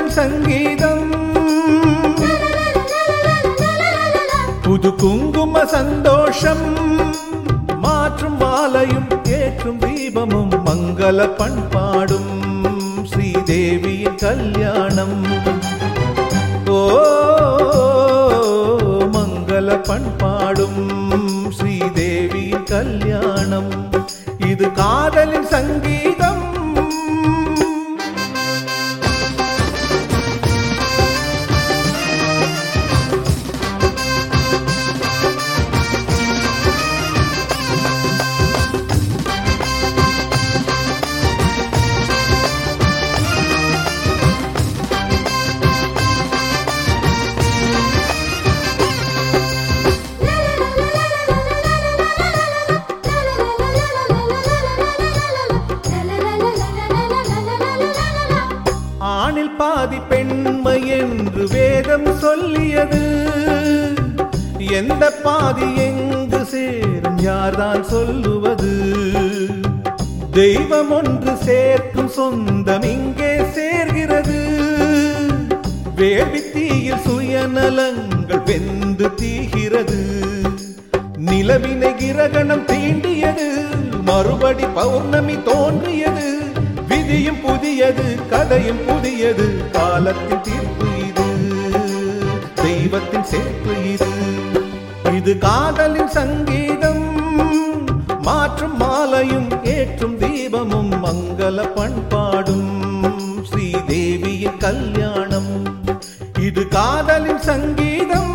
காதலின் சங்கீதம், புது குங்கும சந்தோஷம், மாற்றும் மாலையும் ஏற்றும் தீபமும் மங்கள பண்பாடும் ஸ்ரீதேவியின் கல்யாணம். ஓ மங்கள பண்பாடும் ஸ்ரீதேவியின் கல்யாணம். இது காதலின் சங்கீதம். ஆணில் பாதி பெண்மை என்று வேதம் சொல்லியது, எந்த பாதி எங்கு சேரும் யார்தான் சொல்லுவது? தெய்வம் ஒன்று சேர்க்கும் சொந்தம் இங்கே சேர்கிறது. வேள்வித்தீயில் சுயநலங்கள் வெந்து தீகிறது. நிலவினை கிரகணம் தீண்டியது, மறுபடி பௌர்ணமி தோன்றியது. விதியும் புதியது, கதையும் புதியது, காலத்தின் தீர்ப்பு இது, தெய்வத்தின் சேர்ப்பு இது. இது காதலின் சங்கீதம், மாற்றும் மாலையும் ஏற்றும் தீபமும் மங்கள பண்பாடும் ஸ்ரீதேவியின் கல்யாணம். இது காதலின் சங்கீதம்.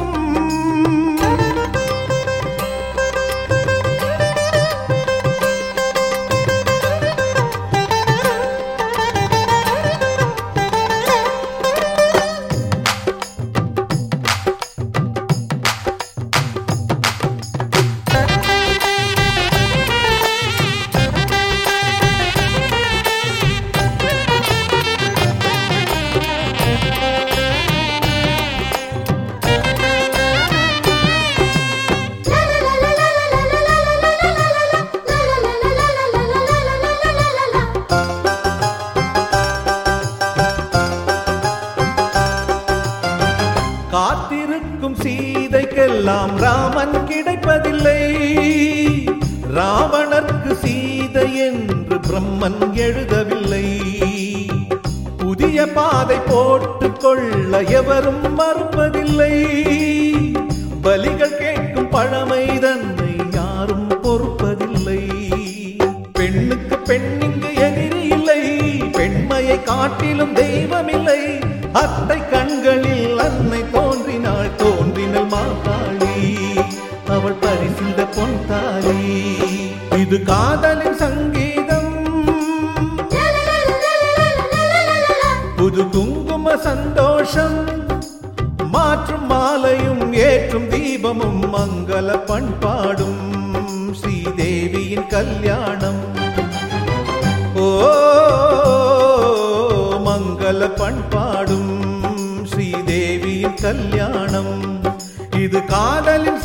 காத்திருக்கும் சீதைக்கெல்லாம் ராமன் கிடைப்பதில்லை. ராவணர்க்கு சீதை என்று பிரம்மன் எழுதவில்லை. புதிய பாதை போட்டுக் கொள்ள எவரும் மறுப்பதில்லை. பலிகள் கேட்கும் பழமை தன்னை யாரும் பொறுப்பதில்லை. பெண்ணுக்கு பெண்ணிங்கு எதிரி இல்லை, பெண்மையை காட்டிலும் தெய்வமில்லை. அத்தை கண்களில் அன்னை தோன்றினாள், தோன்றினள் மாகாளி, அவள் பரிசிந்த பொன்தாலி. இது காதலின் சங்கீதம், புது குங்கும சந்தோஷம், மாற்றும் மாலையும் ஏற்றும் தீபமும் மங்கள பண்பாடும் ஸ்ரீதேவியின் கல்யாணம். ஓ மங்கள பண்பாடும் ஸ்ரீதேவியின் கல்யாணம். இது காதலின்